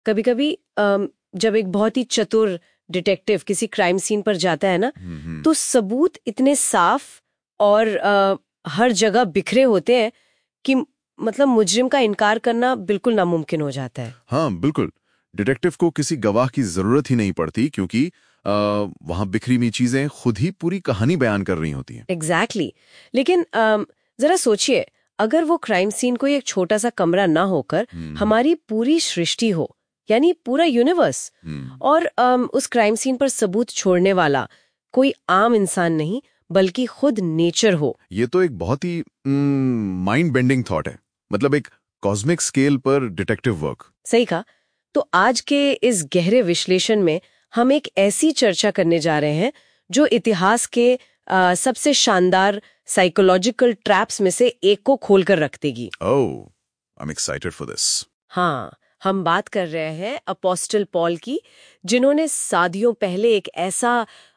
कभी कभी जब एक बहुत ही चतुर डिटेक्टिव किसी क्राइम सीन पर जाता है ना, तो सबूत इतने साफ और हर जगह बिखरे होते हैं कि मतलब मुजरिम का इनकार करना बिल्कुल नामुमकिन हो जाता है। हाँ बिल्कुल, डिटेक्टिव को किसी गवाह की जरूरत ही नहीं पड़ती, क्योंकि वहां बिखरी हुई चीजें खुद ही पूरी कहानी बयान कर रही होती हैं। एग्जैक्टली। लेकिन जरा सोचिए, अगर वो क्राइम सीन कोई एक छोटा सा कमरा ना होकर हमारी पूरी सृष्टि हो, यानी पूरा यूनिवर्स, और उस क्राइम सीन पर सबूत छोड़ने वाला कोई आम इंसान नहीं बल्कि खुद नेचर हो। ये तो एक बहुत ही माइंड बेंडिंग थॉट है, मतलब एक कॉस्मिक स्केल पर डिटेक्टिव वर्क। सही कहा। तो आज के इस गहरे विश्लेषण में हम एक ऐसी चर्चा करने जा रहे हैं जो इतिहास के सबसे शानदार साइकोलॉजिकल ट्रैप्स में से एक को खोलकर रख देगी। Oh, I am excited for this. हाँ, हम बात कर रहे हैं अपोस्टल पॉल की, जिन्होंने सदियों पहले एक ऐसा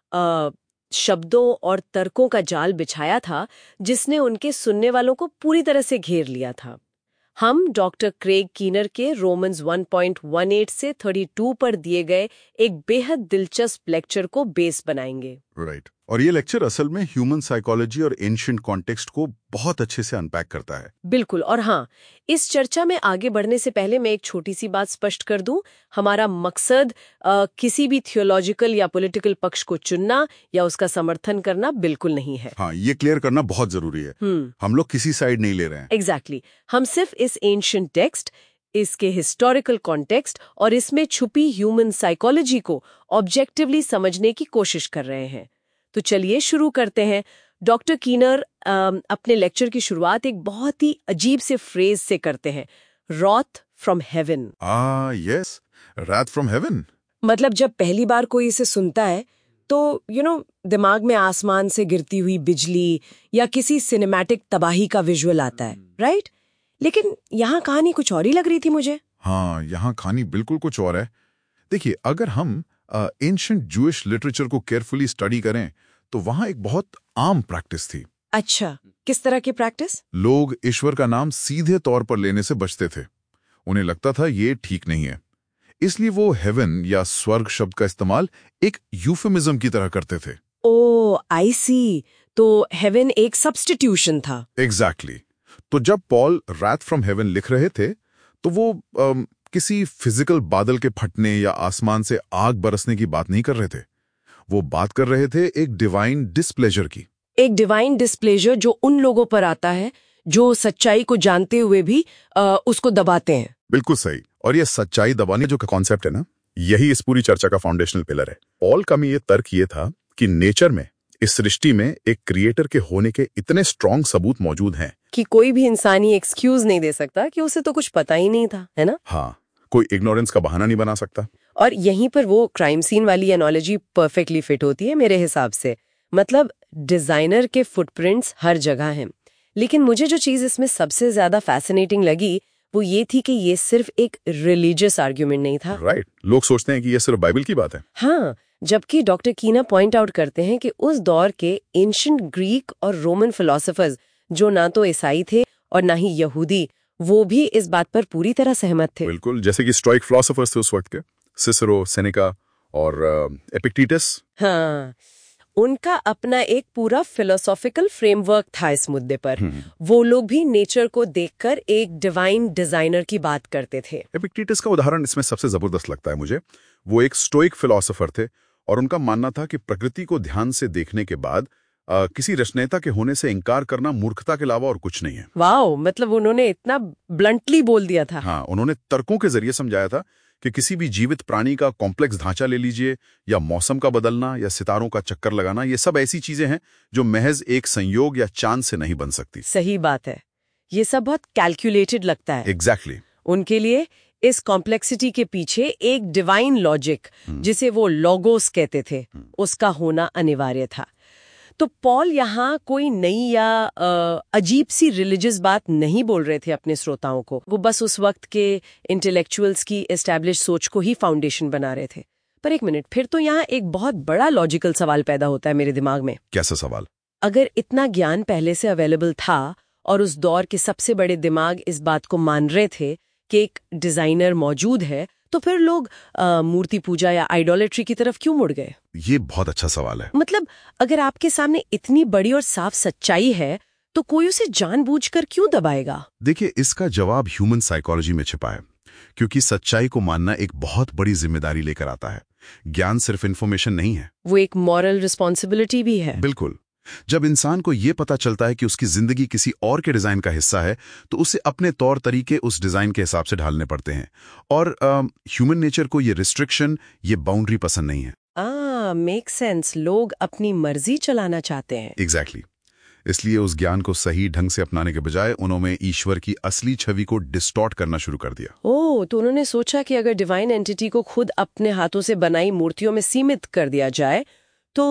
शब्दों और तर्कों का जाल बिछाया था जिसने उनके सुनने वालों को पूरी तरह से घेर लिया था। हम डॉक्टर क्रेग कीनर के रोमन्स 1.18 से 32 पर दिए गए एक बेहद दिलचस्प लेक्चर को बेस बनाएंगे। राइट। और ये लेक्चर असल में ह्यूमन साइकोलॉजी और एंशिएंट कॉन्टेक्स्ट को बहुत अच्छे से अनपैक करता है। बिल्कुल। और हाँ, इस चर्चा में आगे बढ़ने से पहले मैं एक छोटी सी बात स्पष्ट कर दूं। हमारा मकसद किसी भी थियोलॉजिकल या पॉलिटिकल पक्ष को चुनना या उसका समर्थन करना बिल्कुल नहीं है। हाँ, ये क्लियर करना बहुत जरूरी है। हम लोग किसी साइड नहीं ले रहे हैं। एग्जैक्टली। हम सिर्फ इस एंशिएंट टेक्स्ट, इसके हिस्टोरिकल कॉन्टेक्स्ट और इसमें छुपी ह्यूमन साइकोलॉजी को ऑब्जेक्टिवली समझने की कोशिश कर रहे हैं। तो चलिए शुरू करते हैं। डॉक्टर कीनर अपने लेक्चर की शुरुआत एक बहुत ही अजीब से फ्रेज से करते हैं, wrath from heaven. Yes, wrath from heaven. मतलब जब पहली बार कोई इसे सुनता है तो दिमाग में आसमान से गिरती हुई बिजली या किसी सिनेमैटिक तबाही का विजुअल आता है, राइट? लेकिन यहाँ कहानी कुछ और ही लग रही थी मुझे। हाँ, यहाँ कहानी बिल्कुल कुछ और है। देखिए, अगर हम एंशिएंट जूइश लिटरेचर को केयरफुली स्टडी करें तो वहां एक बहुत आम प्रैक्टिस थी। अच्छा, किस तरह की प्रैक्टिस? लोग ईश्वर का नाम सीधे तौर पर लेने से बचते थे। उन्हें लगता था ये ठीक नहीं है, इसलिए वो हेवन या स्वर्ग शब्द का इस्तेमाल एक यूफेमिज्म की तरह करते थे। ओह, आई सी। तो हेवन एक सब्स्टिट्यूशन था। एग्जैक्टली। तो जब पॉल रात फ्रॉम हेवन लिख रहे थे तो वो किसी फिजिकल बादल के फटने या आसमान से आग बरसने की बात नहीं कर रहे थे। वो बात कर रहे थे एक डिवाइन डिस्प्लेजर की। एक डिवाइन डिस्प्लेजर जो उन लोगों पर आता है जो सच्चाई को जानते हुए भी उसको दबाते हैं। बिल्कुल सही। और ये सच्चाई दबाने जो कॉन्सेप्ट है ना, यही इस पूरी चर्चा का फाउंडेशनल पिलर है। पॉल का में ये तर्क ये था कि नेचर में, इस सृष्टि में एक क्रिएटर के होने के इतने स्ट्रॉन्ग सबूत मौजूद हैं कि कोई भी इंसान ये एक्सक्यूज नहीं दे सकता कि उसे तो कुछ पता ही नहीं था, है ना? हाँ, कोई इग्नोरेंस का बहाना नहीं बना सकता। और यहीं पर वो क्राइम सीन वाली एनालॉजी परफेक्टली फिट होती है मेरे हिसाब से। मतलब डिजाइनर के फुटप्रिंट्स हर जगह हैं, लेकिन मुझे जो चीज इसमें सबसे ज्यादा फैसिनेटिंग लगी वो ये थी कि ये सिर्फ एक रिलीजियस आर्ग्यूमेंट नहीं था। राइट। लोग सोचते हैं कि ये सिर्फ बाइबल की बात है। हाँ, जबकि डॉक्टर कीना पॉइंट आउट करते हैं कि उस दौर के एंशिएंट ग्रीक और रोमन फिलोसोफर्स, जो ना तो ईसाई थे और ना ही यहूदी, वो भी इस बात पर पूरी तरह सहमत थे। बिल्कुल, जैसे कि स्टोइक फिलोसोफर्स थे उस वक्त के, सिसरो, सेनेका और एपिक्टेटस। हाँ, उनका अपना एक पूरा फिलोसॉफिकल फ्रेमवर्क था इस मुद्दे पर। वो लोग भी नेचर को देखकर एक डिवाइन डिजाइनर की बात करते थे। एपिक्टेटस का उदाहरण इसमें सबसे जबरदस्त लगता है मुझे। वो एक स्टोइक फिलोसोफर थे और उनका मानना था कि प्रकृति को ध्यान से देखने के बाद किसी रचनेता के होने से इंकार करना मूर्खता के अलावा और कुछ नहीं है। वाओ, मतलब उन्होंने इतना ब्लंटली बोल दिया था। हाँ, उन्होंने तर्कों के जरिए समझाया था कि किसी भी जीवित प्राणी का कॉम्प्लेक्स ढांचा ले लीजिए, या मौसम का बदलना, या सितारों का चक्कर लगाना, ये सब ऐसी चीजें हैं जो महज एक संयोग या चांद से नहीं बन सकती। सही बात है, ये सब बहुत कैलकुलेटेड लगता है। एग्जैक्टली। उनके लिए इस कॉम्प्लेक्सिटी के पीछे एक डिवाइन लॉजिक, जिसे वो लॉगोस कहते थे, उसका होना अनिवार्य था। तो पॉल यहाँ कोई नई या अजीब सी रिलीजियस बात नहीं बोल रहे थे अपने श्रोताओं को। वो बस उस वक्त के इंटेलेक्चुअल्स की एस्टैब्लिश सोच को ही फाउंडेशन बना रहे थे। पर एक मिनट, फिर तो यहाँ एक बहुत बड़ा लॉजिकल सवाल पैदा होता है मेरे दिमाग में। कैसा सवाल? अगर इतना ज्ञान पहले से अवेलेबल था और उस दौर के सबसे बड़े दिमाग इस बात को मान रहे थे कि एक डिजाइनर मौजूद है, तो फिर लोग मूर्ति पूजा या आइडोलेट्री की तरफ क्यों मुड़ गए? ये बहुत अच्छा सवाल है। मतलब अगर आपके सामने इतनी बड़ी और साफ सच्चाई है तो कोई उसे जानबूझकर क्यों दबाएगा? देखिए, इसका जवाब ह्यूमन साइकोलॉजी में छिपा है, क्योंकि सच्चाई को मानना एक बहुत बड़ी जिम्मेदारी लेकर आता है। ज्ञान सिर्फ इन्फॉर्मेशन नहीं है, वो एक मॉरल रिस्पॉन्सिबिलिटी भी है। बिल्कुल। जब इंसान को यह पता चलता है कि उसकी जिंदगी किसी और के डिजाइन का हिस्सा है, तो उसे अपने तौर तरीके उस डिजाइन के हिसाब से ढालने पड़ते हैं। और ह्यूमन नेचर को ये रिस्ट्रिक्शन, ये बाउंड्री पसंद नहीं है। Make sense. लोग अपनी मर्जी चलाना चाहते हैं। एग्जैक्टली। इसलिए उस ज्ञान को सही ढंग से अपनाने के बजाय उन्होंने ईश्वर की असली छवि को डिस्टॉर्ट करना शुरू कर दिया। तो उन्होंने सोचा कि अगर डिवाइन एंटिटी को खुद अपने हाथों से बनाई मूर्तियों में सीमित कर दिया जाए तो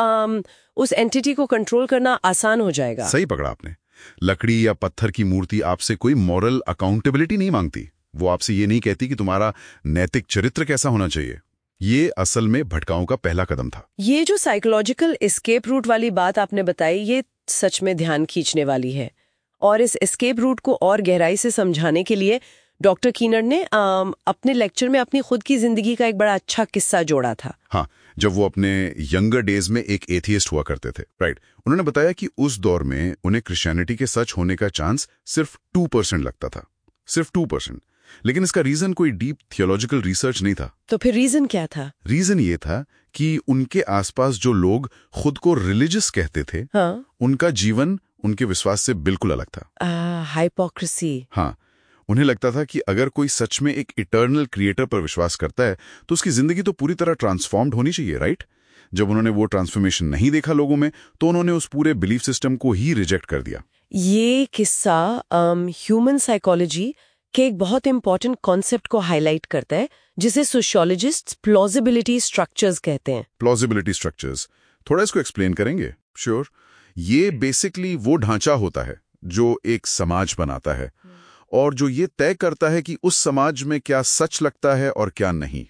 उस एंटिटी को कंट्रोल करना आसान हो जाएगा। सही पकड़ा आपने। लकड़ी या पत्थर की मूर्ति आपसे कोई मॉरल अकाउंटेबिलिटी नहीं मांगती। वो आपसे ये नहीं कहती कि तुम्हारा नैतिक चरित्र कैसा होना चाहिए। ये असल में भटकाओं का पहला कदम था। ये जो साइकोलॉजिकल एस्केप रूट वाली बात आपने बताई, ये सच में ध्यान खींचने वाली है। और इस एस्केप रूट को और गहराई से समझाने के लिए डॉक्टर कीनर ने अपने लेक्चर में अपनी खुद की जिंदगी का एक बड़ा अच्छा किस्सा जोड़ा था। हाँ, जब वो अपने यंगर डेज में एक एथियस्ट हुआ करते थे, राइट। उन्होंने बताया कि उस दौर में उन्हें क्रिश्चियनिटी के सच होने का चांस सिर्फ 2% लगता था, सिर्फ 2%। लेकिन इसका रीजन कोई डीप थियोलॉजिकल रिसर्च नहीं था। तो फिर रीजन क्या था? रीजन ये था कि उनके आसपास जो लोग खुद को रिलीजियस कहते थे, हाँ? उनका जीवन उनके विश्वास से बिल्कुल अलग था। हाइपोक्रेसी। हाँ, उन्हें लगता था कि अगर कोई सच में एक इटर्नल क्रिएटर पर विश्वास करता है तो उसकी जिंदगी तो पूरी तरह ट्रांसफॉर्म्ड होनी चाहिए, राइट। जब उन्होंने वो ट्रांसफॉर्मेशन नहीं देखा लोगों में, तो उन्होंने उस पूरे बिलीफ सिस्टम को ही रिजेक्ट कर दिया। ये किस्सा ह्यूमन साइकोलॉजी के एक बहुत इंपॉर्टेंट कॉन्सेप्ट को हाईलाइट करता है, जिसे सोशियोलॉजिस्ट्स प्लॉजिबिलिटी स्ट्रक्चर्स कहते हैं। प्लॉजिबिलिटी स्ट्रक्चर्स, थोड़ा इसको एक्सप्लेन करेंगे? श्योर। ये बेसिकली वो ढांचा होता है जो एक समाज बनाता है और जो ये तय करता है कि उस समाज में क्या सच लगता है और क्या नहीं।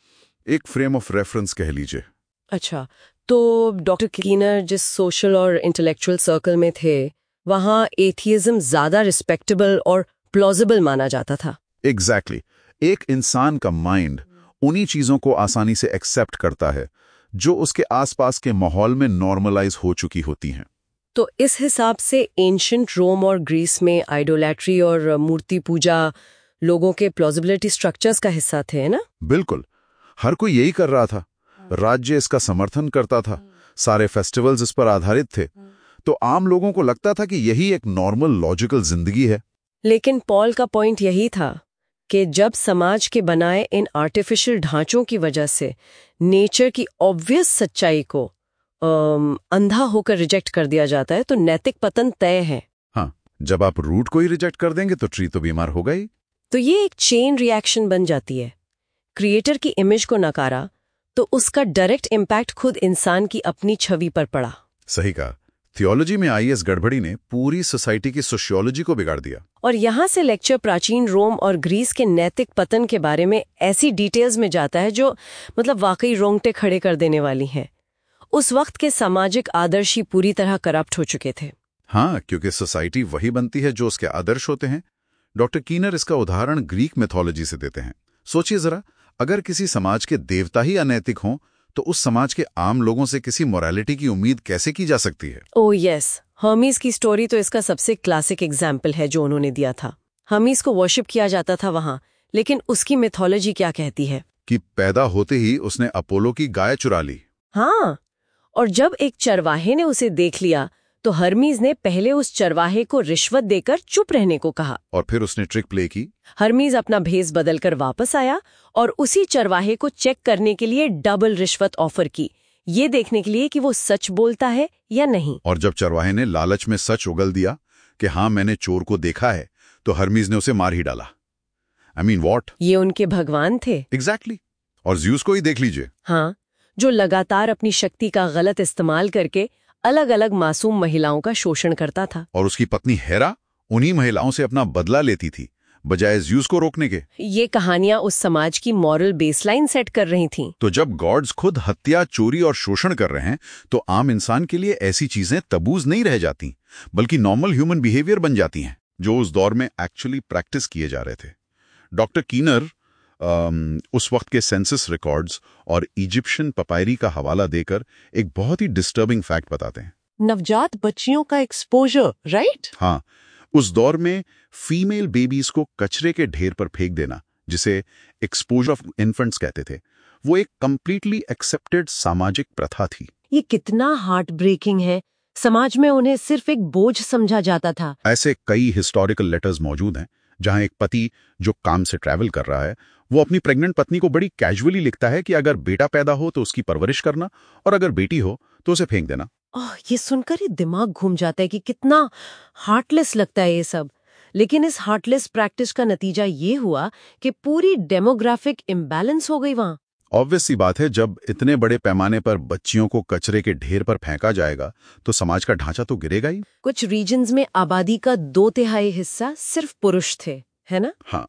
एक फ्रेम ऑफ रेफरेंस कह लीजिए। अच्छा, तो डॉक्टर कीनर जिस सोशल और इंटेलेक्चुअल सर्कल में थे, वहाँ एथियज्म ज्यादा रिस्पेक्टेबल और प्लॉजिबल माना जाता था। एग्जैक्टली। एक इंसान का माइंड उन्हीं चीजों को आसानी से एक्सेप्ट करता है जो उसके आसपास के माहौल में नॉर्मलाइज हो चुकी होती हैं। तो इस हिसाब से एंशिएंट रोम और ग्रीस में आइडोलैट्री और मूर्ति पूजा लोगों के प्लॉजिबिलिटी स्ट्रक्चर्स का हिस्सा थे, ना? बिल्कुल। हर कोई यही कर रहा था। राज्य इसका समर्थन करता था, सारे फेस्टिवल्स इस पर आधारित थे। तो आम लोगों को लगता था कि यही एक नॉर्मल लॉजिकल जिंदगी है। लेकिन पॉल का पॉइंट यही था कि जब समाज के बनाए इन आर्टिफिशियल ढांचों की वजह से नेचर की ऑब्वियस सच्चाई को अंधा होकर रिजेक्ट कर दिया जाता है, तो नैतिक पतन तय है। हाँ, जब आप रूट को ही रिजेक्ट कर देंगे तो ट्री तो बीमार होगा ही। तो ये एक चेन रिएक्शन बन जाती है। क्रिएटर की इमेज को नकारा तो उसका डायरेक्ट इम्पैक्ट खुद इंसान की अपनी छवि पर पड़ा। सही कहा। थियोलॉजी में आई इस गड़बड़ी ने पूरी सोसाइटी की सोशियोलॉजी को बिगाड़ दिया। और यहाँ से लेक्चर प्राचीन रोम और ग्रीस के नैतिक पतन के बारे में ऐसी डिटेल्स में जाता है जो मतलब वाकई रोंगटे खड़े कर देने वाली हैं। उस वक्त के सामाजिक आदर्श ही पूरी तरह करप्ट हो चुके थे। हाँ, क्योंकि सोसाइटी वही बनती है जो उसके आदर्श होते हैं। डॉक्टर कीनर इसका उदाहरण ग्रीक मिथोलॉजी से देते हैं। सोचिए जरा, अगर किसी समाज के देवता ही अनैतिक हों तो उस समाज के आम लोगों से किसी मोरालिटी की उम्मीद कैसे की जा सकती है? ओह यस, हर्मीज की स्टोरी तो इसका सबसे क्लासिक एग्जाम्पल है जो उन्होंने दिया था। हर्मीज को वर्शिप किया जाता था वहाँ, लेकिन उसकी मिथोलॉजी क्या कहती है? कि पैदा होते ही उसने अपोलो की गाय चुरा ली। हाँ, और जब एक चरवाहे ने उसे देख लिया तो हर्मीज ने पहले उस चरवाहे को रिश्वत देकर चुप रहने को कहा। और फिर उसने ट्रिक प्ले की। हर्मीज अपना भेस बदलकर वापस आया और उसी चरवाहे को चेक करने के लिए डबल रिश्वत ऑफर की, ये देखने के लिए कि वो सच बोलता है या नहीं। और जब चरवाहे ने लालच में सच उगल दिया कि हाँ मैंने चोर को देखा है, तो हर्मीज ने उसे मार ही डाला। I mean what? ये उनके भगवान थे। एग्जैक्टली। और ज़्यूस को ही देख लीजिए। हाँ, जो लगातार अपनी शक्ति का गलत इस्तेमाल करके अलग अलग मासूम महिलाओं का शोषण करता था। और उसकी पत्नी हेरा उन्हीं महिलाओं से अपना बदला लेती थी बजाय ज़्यूस को रोकने के। ये कहानियां उस समाज की मॉरल बेसलाइन सेट कर रही थीं। तो जब गॉड्स खुद हत्या, चोरी और शोषण कर रहे हैं तो आम इंसान के लिए ऐसी चीजें तबूज नहीं रह जाती, बल्कि नॉर्मल ह्यूमन बिहेवियर बन जाती हैं, जो उस दौर में एक्चुअली प्रैक्टिस किए जा रहे थे। डॉक्टर कीनर उस वक्त के सेंसस रिकॉर्ड्स और इजिप्शियन पपायरी का हवाला देकर एक बहुत ही डिस्टर्बिंग फैक्ट बताते हैं। नवजात बच्चियों का एक्सपोजर, राइट? हाँ, उस दौर में फीमेल बेबीज को कचरे के ढेर पर फेंक देना, जिसे एक्सपोजर ऑफ इन्फेंट्स कहते थे, वो एक कंप्लीटली एक्सेप्टेड सामाजिक प्रथा थी। ये कितना हार्ट ब्रेकिंग है। समाज में उन्हें सिर्फ एक बोझ समझा जाता था। ऐसे कई हिस्टोरिकल लेटर्स मौजूद हैं जहां एक पति जो काम से ट्रैवल कर रहा है वो अपनी प्रेग्नेंट पत्नी को बड़ी कैजुअली लिखता है कि अगर बेटा पैदा हो तो उसकी परवरिश करना और अगर बेटी हो तो उसे फेंक देना। ये सुनकर ही दिमाग घूम जाता है कि कितना हार्टलेस लगता है ये सब। लेकिन इस हार्टलेस प्रैक्टिस का नतीजा ये हुआ कि पूरी डेमोग्राफिक इम्बैलेंस हो गई वहां। ऑब्वियस सी बात है, जब इतने बड़े पैमाने पर बच्चियों को कचरे के ढेर पर फेंका जाएगा तो समाज का ढांचा तो गिरेगा ही। कुछ रीजन्स में आबादी का 2/3 हिस्सा सिर्फ पुरुष थे, है ना? हाँ,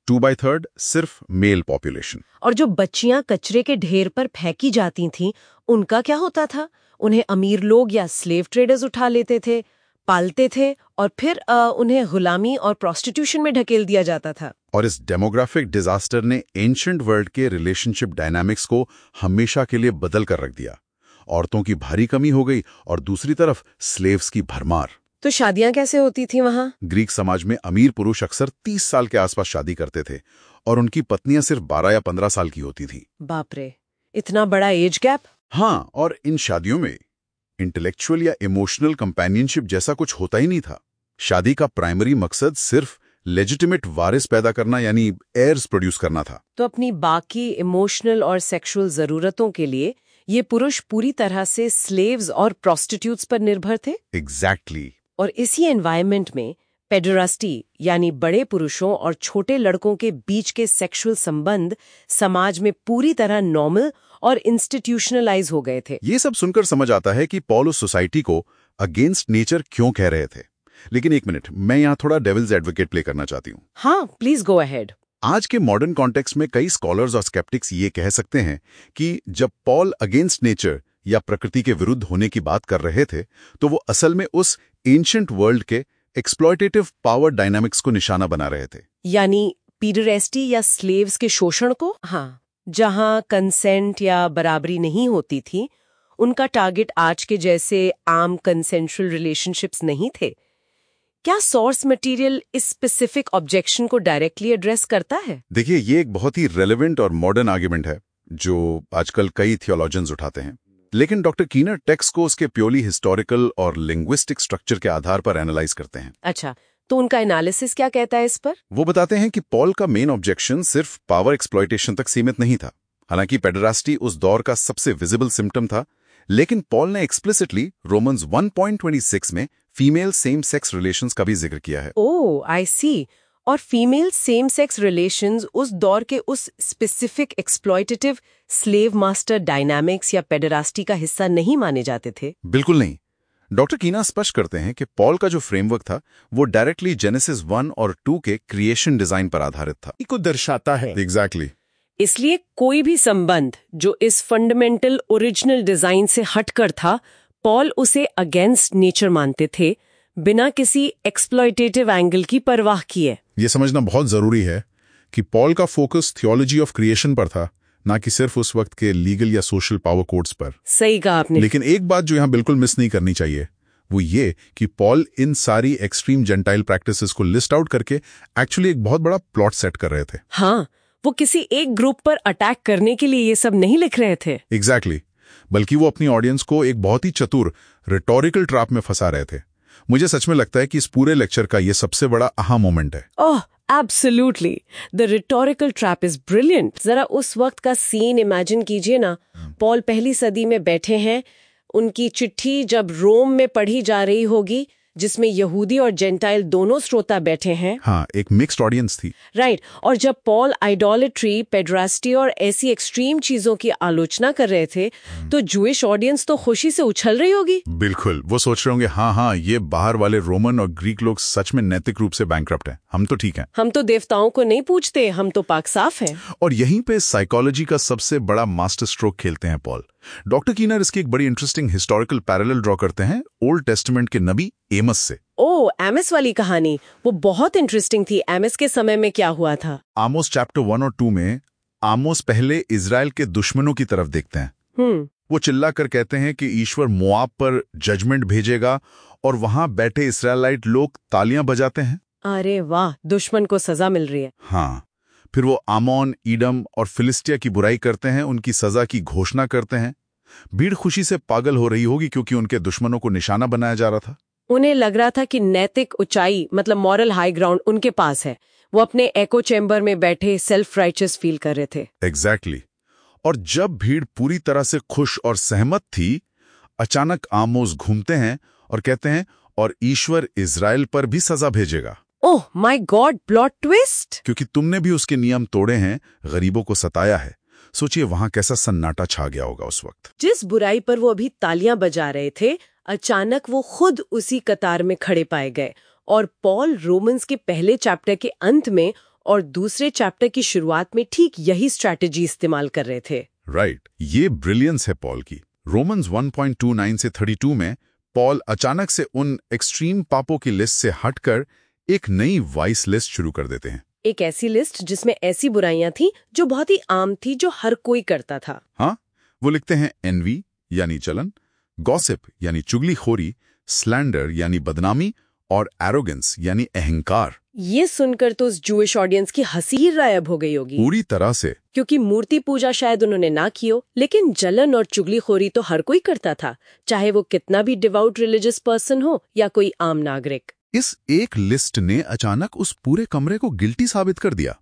2/3 सिर्फ मेल पॉपुलेशन। और जो बच्चियां कचरे के ढेर पर फेंकी जाती थीं, उनका क्या होता था? उन्हें अमीर लोग या स्लेव ट्रेडर्स उठा लेते थे, पालते थे और फिर उन्हें गुलामी और प्रोस्टिट्यूशन में ढकेल दिया जाता था। और इस डेमोग्राफिक डिजास्टर ने एंशिएंट वर्ल्ड के रिलेशनशिप डायनामिक्स को हमेशा के लिए बदल कर रख दिया। औरतों की भारी कमी हो गई और दूसरी तरफ स्लेव्स की भरमार। तो शादियां कैसे होती थी वहां? ग्रीक समाज में अमीर पुरुष अक्सर 30 साल के आसपास शादी करते थे और उनकी पत्नियां सिर्फ 12 या 15 साल की होती थी। बाप रे, इतना बड़ा एज गैप! हाँ, और इन शादियों में इंटेलेक्चुअल या इमोशनल कंपेनियनशिप जैसा कुछ होता ही नहीं था। शादी का प्राइमरी मकसद सिर्फ लेजिटिमेट वारिस पैदा करना यानी एयर्स प्रोड्यूस करना था। तो अपनी बाकी इमोशनल और सेक्सुअल जरूरतों के लिए ये पुरुष पूरी तरह से स्लेव्स और प्रोस्टिट्यूट्स पर निर्भर थे। एग्जैक्टली। और इसी एनवायरनमेंट में पेडरास्टी यानी बड़े पुरुषों और छोटे लड़कों के बीच के सेक्सुअल संबंध समाज में पूरी तरह नॉर्मल और इंस्टीट्यूशनलाइज हो गए थे। ये सब सुनकर समझ आता है कि पॉल उस सोसाइटी को अगेंस्ट नेचर क्यों कह रहे थे। लेकिन एक मिनट, मैं यहाँ थोड़ा डेविल्स एडवोकेट प्ले करना चाहती हूँ। हाँ, प्लीज गो अहेड। आज के मॉडर्न कॉन्टेक्स्ट में कई स्कॉलर्स और स्केप्टिक्स ये कह सकते हैं कि जब पॉल अगेंस्ट नेचर या प्रकृति के विरुद्ध होने की बात कर रहे थे तो वो असल में उस एंशिएंट वर्ल्ड के एक्सप्लॉयटेटिव पावर डायनामिक्स को निशाना बना रहे थे। यानी पीडरेस्टी या स्लेव्स के शोषण को। हाँ, जहां कंसेंट या बराबरी नहीं होती थी, उनका टारगेट आज के जैसे आम कंसेंशुअल रिलेशनशिप्स नहीं थे। क्या सोर्स मटेरियल इस स्पेसिफिक ऑब्जेक्शन को डायरेक्टली एड्रेस करता है? देखिए, ये एक बहुत ही रेलेवेंट और मॉडर्न आर्ग्यूमेंट है जो आजकल कई थियोलॉजियंस उठाते हैं। लेकिन डॉक्टर कीनर टेक्स्ट को उसके प्योरली हिस्टोरिकल और लिंग्विस्टिक स्ट्रक्चर के आधार पर एनालाइज करते हैं। अच्छा, तो उनका एनालिसिस क्या कहता है इस पर? वो बताते हैं कि पॉल का मेन ऑब्जेक्शन सिर्फ पावर एक्सप्लॉयटेशन तक सीमित नहीं था। हालांकि पेडरास्टी उस दौर का सबसे विजिबल सिम्टम था, लेकिन पॉल ने एक्सप्लिसिटली रोमन्स 1.26 में फीमेल सेम सेक्स रिलेशंस का भी जिक्र किया है। ओह, आई सी। और फीमेल सेम सेक्स रिलेशंस उस दौर के उस specific exploitative slave master dynamics या पेडरास्टी का हिस्सा नहीं माने जाते थे? बिल्कुल नहीं। डॉक्टर कीना स्पष्ट करते हैं कि पॉल का जो फ्रेमवर्क था वो डायरेक्टली जेनेसिस 1 और 2 के क्रिएशन डिजाइन पर आधारित था। को दर्शाता है। एग्जैक्टली। इसलिए कोई भी संबंध जो इस फंडामेंटल ओरिजिनल डिजाइन से हटकर था, पॉल उसे अगेंस्ट नेचर मानते थे, बिना किसी एक्सप्लॉयटेटिव एंगल की परवाह किए। ये समझना बहुत जरूरी है कि पॉल का फोकस थियोलॉजी ऑफ क्रिएशन पर था, ना कि सिर्फ उस वक्त के लीगल या सोशल पावर कोड्स पर। सही कहा आपने। लेकिन एक बात जो यहाँ बिल्कुल मिस नहीं करनी चाहिए वो ये कि पॉल इन सारी एक्सट्रीम जेंटाइल प्रैक्टिसेस को लिस्ट आउट करके एक्चुअली एक बहुत बड़ा प्लॉट सेट कर रहे थे। हाँ, वो किसी एक ग्रुप पर अटैक करने के लिए ये सब नहीं लिख रहे थे। एग्जैक्टली। बल्कि वो अपनी ऑडियंस को एक बहुत ही चतुर रिटोरिकल ट्रैप में फंसा रहे थे। मुझे सच में लगता है कि इस पूरे लेक्चर का ये सबसे बड़ा अहा मोमेंट है। Oh, absolutely, the rhetorical trap is brilliant. जरा उस वक्त का सीन इमेजिन कीजिए ना। पॉल पहली सदी में बैठे हैं, उनकी चिट्ठी जब रोम में पढ़ी जा रही होगी, जिसमें यहूदी और जेंटाइल दोनों श्रोता बैठे हैं। हाँ, एक मिक्स्ड ऑडियंस थी। राइट। और जब पॉल आइडोलेट्री, पेडरास्टी और ऐसी एक्सट्रीम चीजों की आलोचना कर रहे थे, तो जूइश ऑडियंस तो खुशी से उछल रही होगी। बिल्कुल, वो सोच रहे होंगे हाँ, ये बाहर वाले रोमन और ग्रीक लोग सच में नैतिक रूप से बैंकरप्ट हैं, हम तो ठीक हैं। हम तो देवताओं को नहीं पूछते, हम तो पाक साफ हैं। और यहीं पे साइकोलॉजी का सबसे बड़ा मास्टर स्ट्रोक खेलते हैं पॉल। डॉक्टर कीनर इसकी एक बड़ी इंटरेस्टिंग हिस्टोरिकल पैरेलल ड्रॉ करते हैं ओल्ड टेस्टामेंट के नबी एमस एमस से। ओ, एमएस वाली कहानी, वो बहुत इंटरेस्टिंग थी। एमएस के समय में क्या हुआ था? आमोस चैप्टर 1 और 2 में आमोस पहले इजराइल के दुश्मनों की तरफ देखते हैं। वो चिल्ला कर कहते हैं कि ईश्वर मोआब पर जजमेंट भेजेगा और वहां बैठे इस्राएलाइट लोग तालियां बजाते हैं। अरे वाह, दुश्मन को सजा मिल रही है। हाँ, फिर वो आमोन, ईडम और फिलिस्टिया की बुराई करते हैं, उनकी सजा की घोषणा करते हैं। भीड़ खुशी से पागल हो रही होगी क्योंकि उनके दुश्मनों को निशाना बनाया जा रहा था। उन्हें लग रहा था कि नैतिक ऊंचाई मतलब मॉरल हाई ग्राउंड उनके पास है। वो अपने एको चैम्बर में बैठे सेल्फ राइचस फील कर रहे थे। एग्जैक्टली। और जब भीड़ पूरी तरह से खुश और सहमत थी, अचानक आमोस घूमते हैं और कहते हैं, और ईश्वर इजराइल पर भी सजा भेजेगा। Oh my god, plot twist! क्योंकि तुमने भी उसके नियम तोड़े हैं, गरीबों को सताया है। सोचिए वहां कैसा सन्नाटा छा गया होगा उस वक्त। जिस बुराई पर वो अभी तालियां बजा रहे थे, अचानक वो खुद उसी कतार में खड़े पाए गए। और पॉल रोमन्स के पहले चैप्टर के अंत में और दूसरे चैप्टर की शुरुआत में ठीक यही स्ट्रैटेजी इस्तेमाल कर रहे थे। राइट, ये ब्रिलियंस है पॉल की। रोमन्स 1.29 से 32 में पॉल अचानक से उन एक्सट्रीम पापों की लिस्ट से हटकर एक नई वाइस लिस्ट शुरू कर देते हैं। एक ऐसी लिस्ट जिसमें ऐसी बुराइयां थी जो बहुत ही आम थी, जो हर कोई करता था। हाँ, वो लिखते हैं एनवी यानी जलन, गॉसिप यानी चुगलीखोरी, स्लैंडर यानी बदनामी और एरोगेंस यानी अहंकार। ये सुनकर तो उस जूइश ऑडियंस की हंसी ही गायब हो गई होगी। पूरी तरह से। क्योंकि मूर्ति पूजा शायद उन्होंने ना की हो, लेकिन जलन और चुगलीखोरी तो हर कोई करता था, चाहे वो कितना भी डिवाउट रिलीजियस पर्सन हो या कोई आम नागरिक। इस एक लिस्ट ने अचानक उस पूरे कमरे को गिल्टी साबित कर दिया।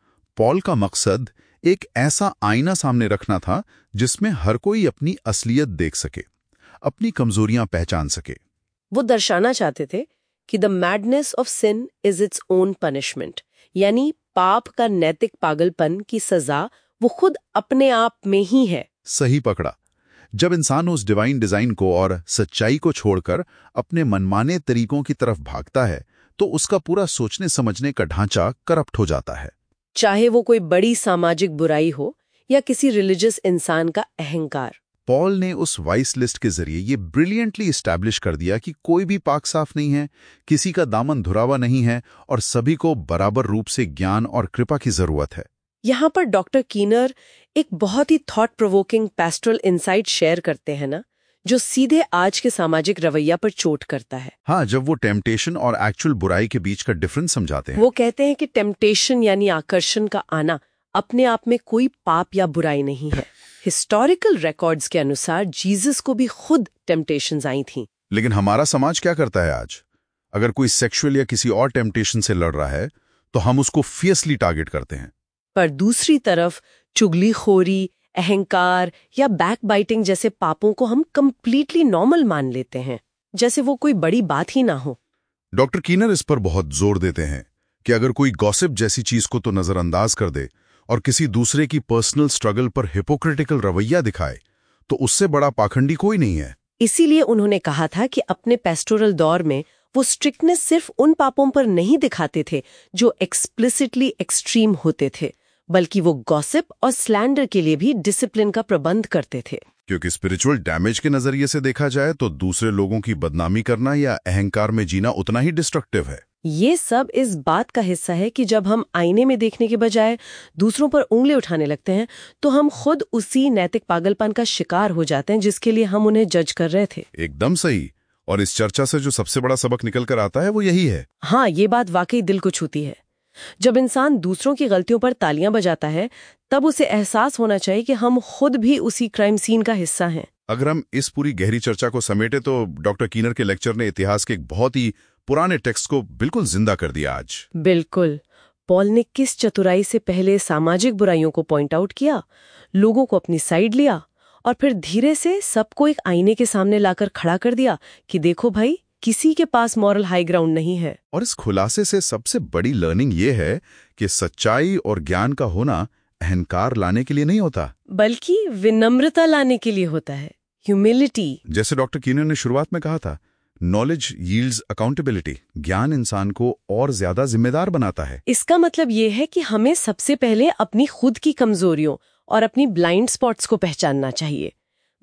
पॉल का मकसद एक ऐसा आईना सामने रखना था जिसमें हर कोई अपनी असलियत देख सके, अपनी कमजोरियां पहचान सके। वो दर्शाना चाहते थे कि the madness of sin is its own punishment, यानी पाप का नैतिक पागलपन की सजा वो खुद अपने आप में ही है। सही पकड़ा। जब इंसान उस डिवाइन डिजाइन को और सच्चाई को छोड़कर अपने मनमाने तरीकों की तरफ भागता है, तो उसका पूरा सोचने समझने का ढांचा करप्ट हो जाता है। चाहे वो कोई बड़ी सामाजिक बुराई हो या किसी रिलीजियस इंसान का अहंकार। पॉल ने उस वाइस लिस्ट के जरिए ये ब्रिलियंटली एस्टैब्लिश कर दिया कि कोई भी पाक साफ नहीं है, किसी का दामन धुरावा नहीं है और सभी को बराबर रूप से ज्ञान और कृपा की जरूरत है। यहाँ पर डॉक्टर कीनर एक बहुत ही thought provoking pastoral insight share करते हैं ना, जो सीधे आज के सामाजिक रवैया पर चोट करता है। हाँ, जब वो टेम्पटेशन और एक्चुअल बुराई के बीच का डिफरेंस समझाते हैं। वो कहते हैं कि टेम्पटेशन यानी आकर्षण का आना अपने आप में कोई पाप या बुराई नहीं है। हिस्टोरिकल रिकॉर्ड्स के अनुसार जीसस को भी खुद टेम्पटेशंस आई थीं। लेकिन हमारा समाज क्या करता है आज? अगर कोई सेक्सुअल या किसी और टेम्पटेशन से लड़ रहा है तो हम उसको फियर्सली टारगेट करते हैं। पर दूसरी तरफ चुगलीखोरी, अहंकार या बैकबाइटिंग जैसे पापों को हम कंप्लीटली नॉर्मल मान लेते हैं, जैसे वो कोई बड़ी बात ही ना हो। डॉक्टर कीनर इस पर बहुत जोर देते हैं कि अगर कोई गॉसिप जैसी चीज को तो नजरअंदाज कर दे और किसी दूसरे की पर्सनल स्ट्रगल पर हिपोक्रिटिकल रवैया दिखाए, तो उससे बड़ा पाखंडी कोई नहीं है। इसीलिए उन्होंने कहा था कि अपने पेस्टोरल दौर में वो स्ट्रिक्टनेस सिर्फ उन पापों पर नहीं दिखाते थे जो एक्सप्लिसिटली एक्सट्रीम होते थे, बल्कि वो गॉसिप और स्लैंडर के लिए भी डिसिप्लिन का प्रबंध करते थे। क्योंकि स्पिरिचुअल डैमेज के नजरिए से देखा जाए तो दूसरे लोगों की बदनामी करना या अहंकार में जीना उतना ही डिस्ट्रक्टिव है। ये सब इस बात का हिस्सा है कि जब हम आईने में देखने के बजाय दूसरों पर उंगली उठाने लगते हैं, तो हम खुद उसी नैतिक पागलपन का शिकार हो जाते हैं जिसके लिए हम उन्हें जज कर रहे थे। एकदम सही। और इस चर्चा से जो सबसे बड़ा सबक निकल कर आता है वो यही है। हाँ, ये बात वाकई दिल को छूती है। जब इंसान दूसरों की गलतियों पर तालियां बजाता है, तब उसे एहसास होना चाहिए कि हम खुद भी उसी क्राइम सीन का हिस्सा हैं। अगर हम इस पूरी गहरी चर्चा को समेटे तो डॉक्टर कीनर के लेक्चर ने इतिहास के एक बहुत ही पुराने टेक्स्ट को बिल्कुल जिंदा कर दिया आज। बिल्कुल। पॉल ने किस चतुराई से पहले सामाजिक बुराइयों को पॉइंट आउट किया, लोगों को अपनी साइड लिया और फिर धीरे से सबको एक आईने के सामने लाकर खड़ा कर दिया कि देखो भाई, किसी के पास मॉरल हाई ग्राउंड नहीं है। और इस खुलासे से सबसे बड़ी लर्निंग ये है कि सच्चाई और ज्ञान का होना अहंकार लाने के लिए नहीं होता, बल्कि विनम्रता लाने के लिए होता है, ह्यूमिलिटी। जैसे डॉक्टर कीनर ने शुरुआत में कहा था, नॉलेज यील्ड्स अकाउंटेबिलिटी। ज्ञान इंसान को और ज्यादा जिम्मेदार बनाता है। इसका मतलब ये है कि हमें सबसे पहले अपनी खुद की कमजोरियों और अपनी ब्लाइंड स्पॉट्स को पहचानना चाहिए।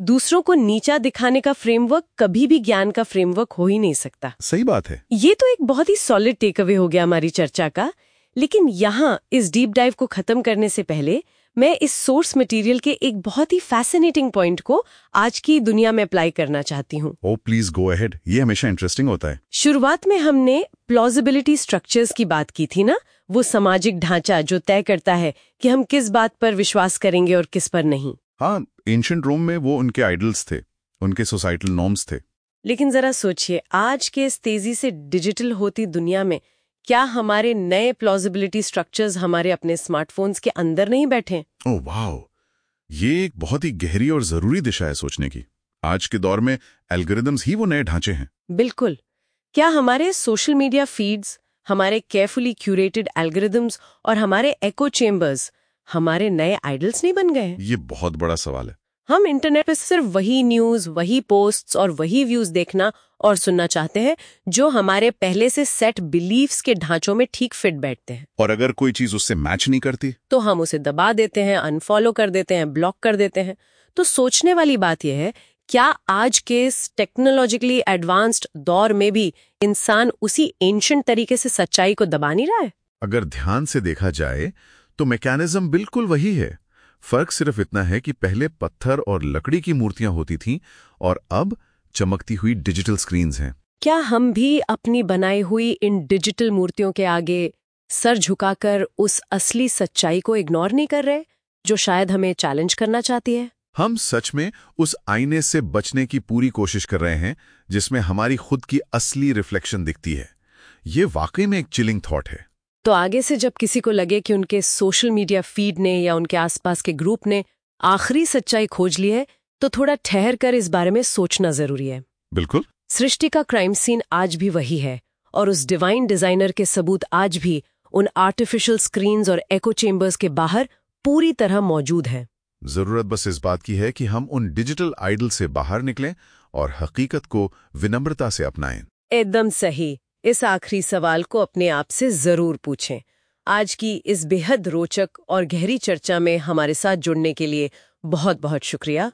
दूसरों को नीचा दिखाने का फ्रेमवर्क कभी भी ज्ञान का फ्रेमवर्क हो ही नहीं सकता। सही बात है। ये तो एक बहुत ही सॉलिड टेक अवे हो गया हमारी चर्चा का। लेकिन यहाँ इस डीप डाइव को खत्म करने से पहले मैं इस सोर्स मटेरियल के एक बहुत ही फैसिनेटिंग पॉइंट को आज की दुनिया में अप्लाई करना चाहती हूँ। ओ प्लीज गो अहेड, ये हमेशा इंटरेस्टिंग होता है। शुरुआत में हमने प्लॉजिबिलिटी स्ट्रक्चर्स की बात की थी ना, वो सामाजिक ढांचा जो तय करता है कि हम किस बात पर विश्वास करेंगे और किस पर नहीं। हाँ, एंशिएंट रोम में वो उनके आइडल्स थे, उनके सोसाइटल नॉर्म्स थे। लेकिन जरा सोचिए, आज के इस तेजी से डिजिटल होती दुनिया में क्या हमारे नए प्लॉजिबिलिटी स्ट्रक्चर्स हमारे अपने स्मार्टफोन्स के अंदर नहीं बैठे? ओह वाओ, ये एक बहुत ही गहरी और जरूरी दिशा है सोचने की। आज के दौर में एल्गोरिदम्स ही वो नए ढांचे हैं। बिल्कुल। क्या हमारे सोशल मीडिया फीड्स, हमारे केयरफुली क्यूरेटेड एल्गोरिदम्स और एक्को एको चेम्बर्स हमारे नए आइडल्स नहीं बन गए? ये बहुत बड़ा सवाल है। हम इंटरनेट पे सिर्फ वही न्यूज़, वही पोस्ट्स और वही व्यूज देखना और सुनना चाहते हैं जो हमारे पहले से सेट बिलीफ्स के ढांचों में ठीक फिट बैठते हैं। और अगर कोई चीज उससे मैच नहीं करती तो हम उसे दबा देते हैं, अनफॉलो कर देते हैं, ब्लॉक कर देते हैं। तो सोचने वाली बात यह है, क्या आज के इस टेक्नोलॉजिकली एडवांस्ड दौर में भी इंसान उसी एंशिएंट तरीके से सच्चाई को दबा नहीं रहा है? अगर ध्यान से देखा जाए तो मैकेनिज्म बिल्कुल वही है। फर्क सिर्फ इतना है कि पहले पत्थर और लकड़ी की मूर्तियां होती थीं और अब चमकती हुई डिजिटल स्क्रीन्स हैं। क्या हम भी अपनी बनाई हुई इन डिजिटल मूर्तियों के आगे सर झुकाकर उस असली सच्चाई को इग्नोर नहीं कर रहे, जो शायद हमें चैलेंज करना चाहती है? हम सच में उस आईने से बचने की पूरी कोशिश कर रहे हैं जिसमें हमारी खुद की असली रिफ्लेक्शन दिखती है। ये वाकई में एक चिलिंग थॉट है। तो आगे से जब किसी को लगे कि उनके सोशल मीडिया फीड ने या उनके आसपास के ग्रुप ने आखिरी सच्चाई खोज ली है, तो थोड़ा ठहर कर इस बारे में सोचना जरूरी है। बिल्कुल। सृष्टि का क्राइम सीन आज भी वही है और उस डिवाइन डिजाइनर के सबूत आज भी उन आर्टिफिशियल स्क्रीन्स और एको चेम्बर्स के बाहर पूरी तरह मौजूद हैं। जरूरत बस इस बात की है कि हम उन डिजिटल आइडल से बाहर निकलें और हकीकत को विनम्रता से अपनाएं। एकदम सही। इस आखिरी सवाल को अपने आप से जरूर पूछें। आज की इस बेहद रोचक और गहरी चर्चा में हमारे साथ जुड़ने के लिए बहुत बहुत शुक्रिया।